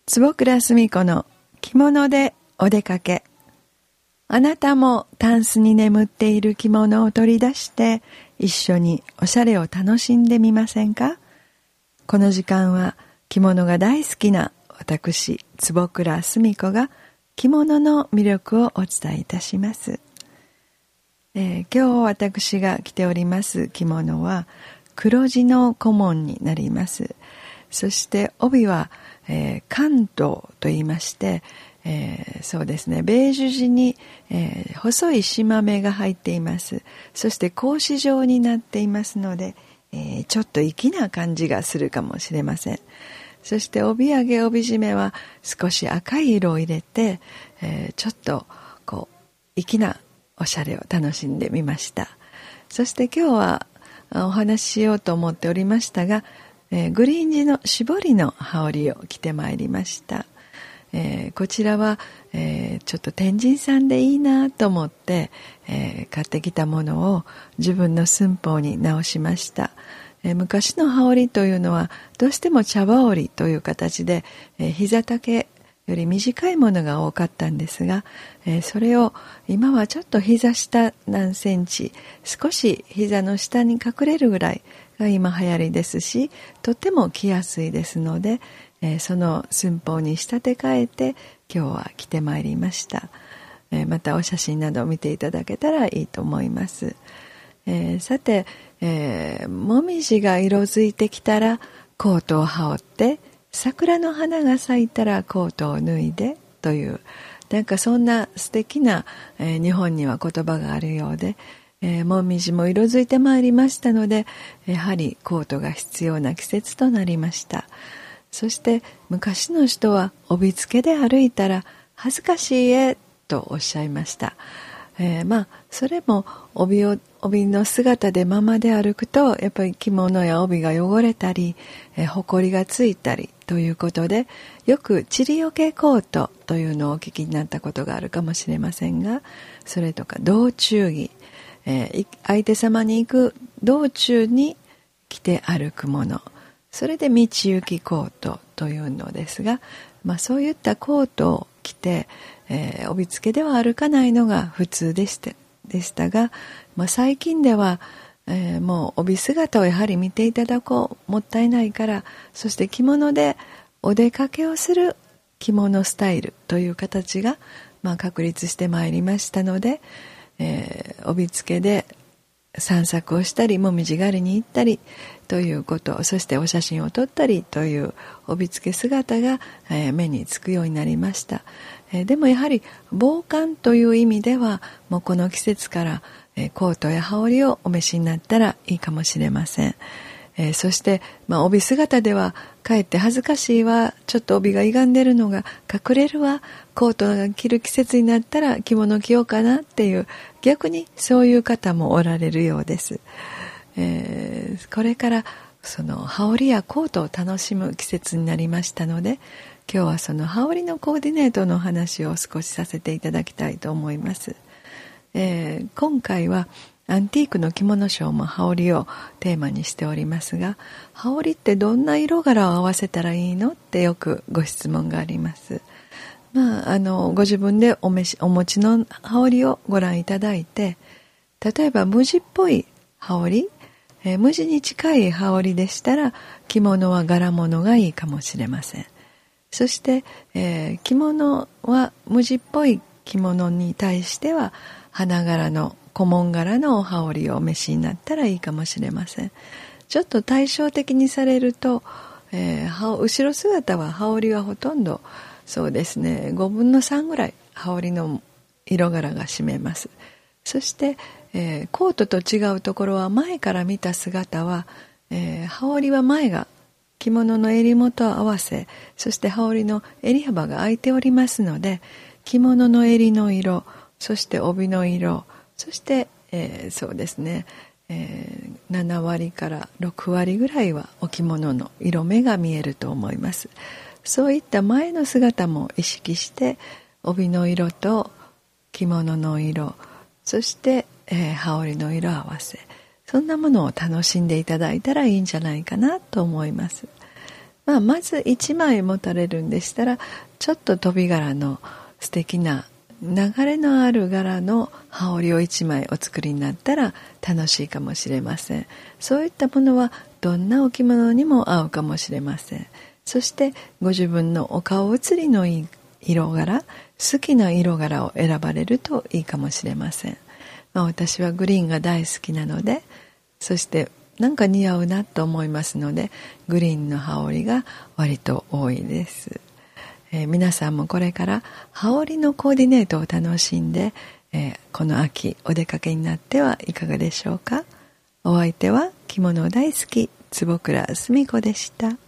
坪倉澄子の着物でお出かけ。あなたもタンスに眠っている着物を取り出して一緒におしゃれを楽しんでみませんか？この時間は着物が大好きな私坪倉澄子が着物の魅力をお伝えいたします。今日私が着ております着物は黒地の小紋になります。そして帯は、関東と言いまして、そうですね、ベージュ地に、細い縞目が入っています。そして格子状になっていますので、ちょっと粋な感じがするかもしれません。そして帯揚げ帯締めは少し赤い色を入れて、ちょっとこう粋なおしゃれを楽しんでみました。そして今日はお話ししようと思っておりましたが、グリーン地の絞りの羽織を着てまいりました。こちらは、ちょっと天神さんでいいなと思って、買ってきたものを自分の寸法に直しました。昔の羽織というのはどうしても茶羽織という形で、膝丈より短いものが多かったんですが、それを今はちょっと膝下何センチ、少し膝の下に隠れるぐらいが今流行りですし、とっても着やすいですので、その寸法に仕立て替えて今日は着てまいりました。またお写真などを見ていただけたらいいと思います。さて、もみじが色づいてきたらコートを羽織って、桜の花が咲いたらコートを脱いでという、なんかそんな素敵な、日本には言葉があるようで、もみじも色づいてまいりましたので、やはりコートが必要な季節となりました。そして昔の人は帯付けで歩いたら恥ずかしいえとおっしゃいました。それも帯の姿でままで歩くとやっぱり着物や帯が汚れたり、ほこりがついたりということで、よくチリよけコートというのをお聞きになったことがあるかもしれませんが、それとか道中着、相手様に行く道中に着て歩くもの、それで道行きコートというのですが、そういったコートを着て、帯付けでは歩かないのが普通でしたが、最近では、もう帯姿をやはり見ていただこう、もったいないから、そして着物でお出かけをする着物スタイルという形が、確立してまいりましたので、帯付けで散策をしたり、もみじ狩りに行ったりということ、そしてお写真を撮ったりという帯付け姿が、目につくようになりました。でもやはり防寒という意味では、もうこの季節から、コートや羽織をお召しになったらいいかもしれません。そして、帯姿ではかえって恥ずかしいわ、ちょっと帯が歪んでるのが隠れるわ、コートが着る季節になったら着物着ようかなっていう、逆にそういう方もおられるようです。これからその羽織やコートを楽しむ季節になりましたので、今日はその羽織のコーディネートの話を少しさせていただきたいと思います。今回はアンティークの着物ショーも羽織をテーマにしておりますが、羽織ってどんな色柄を合わせたらいいのってよくご質問があります。ご自分でお持ちの羽織をご覧いただいて、例えば無地っぽい羽織、無地に近い羽織でしたら着物は柄物がいいかもしれません。そして、着物は無地っぽい着物に対しては花柄の小紋柄のお羽織をお召しになったらいいかもしれません。ちょっと対照的にされると、後ろ姿は羽織はほとんどそうですね、5分の3ぐらい羽織の色柄が占めます。そして、コートと違うところは前から見た姿は、羽織は前が着物の襟元を合わせ、そして羽織の襟幅が空いておりますので、着物の襟の色、そして帯の色、そして、そうですね、7割から6割ぐらいはお着物の色目が見えると思います。そういった前の姿も意識して帯の色と着物の色、そして、羽織の色合わせ、そんなものを楽しんでいただいたらいいんじゃないかなと思います。 まず1枚持たれるんでしたら、ちょっと飛び柄の素敵な流れのある柄の羽織を1枚お作りになったら楽しいかもしれません。そういったものはどんなお着物にも合うかもしれません。そしてご自分のお顔写りのいい色柄、好きな色柄を選ばれるといいかもしれません。私はグリーンが大好きなので、そしてなんか似合うなと思いますので、グリーンの羽織が割と多いです。皆さんもこれから羽織のコーディネートを楽しんで、この秋お出かけになってはいかがでしょうか。お相手は着物大好き坪倉澄子でした。